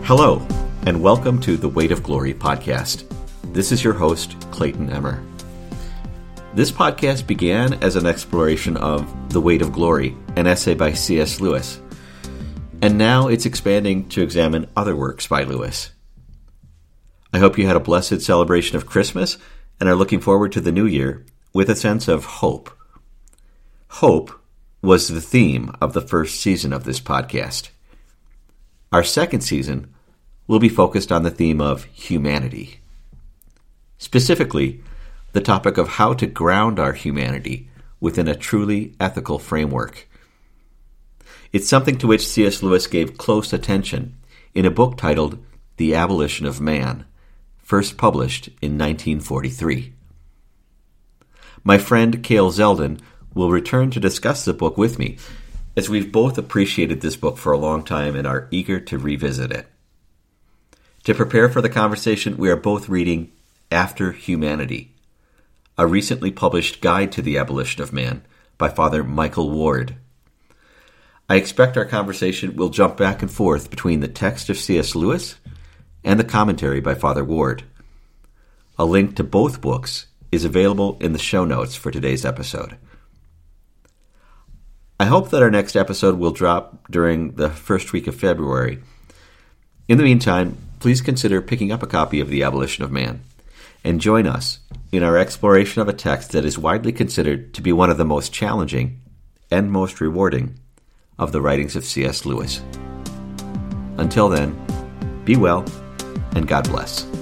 Hello, and welcome to the Weight of Glory podcast. This is your host, Clayton Emmer. This podcast began as an exploration of The Weight of Glory, an essay by C.S. Lewis, and now it's expanding to examine other works by Lewis. I hope you had a blessed celebration of Christmas and are looking forward to the new year with a sense of hope. Hope was the theme of the first season of this podcast. Our second season will be focused on the theme of humanity. Specifically, the topic of how to ground our humanity within a truly ethical framework. It's something to which C.S. Lewis gave close attention in a book titled The Abolition of Man, first published in 1943. My friend Cale Zeldin will return to discuss the book with me, as we've both appreciated this book for a long time and are eager to revisit it. To prepare for the conversation, we are both reading After Humanity, a recently published guide to the abolition of man by Father Michael Ward. I expect our conversation will jump back and forth between the text of C.S. Lewis and the commentary by Father Ward. A link to both books is available in the show notes for today's episode. I hope that our next episode will drop during the first week of February. In the meantime, please consider picking up a copy of The Abolition of Man and join us in our exploration of a text that is widely considered to be one of the most challenging and most rewarding of the writings of C.S. Lewis. Until then, be well and God bless.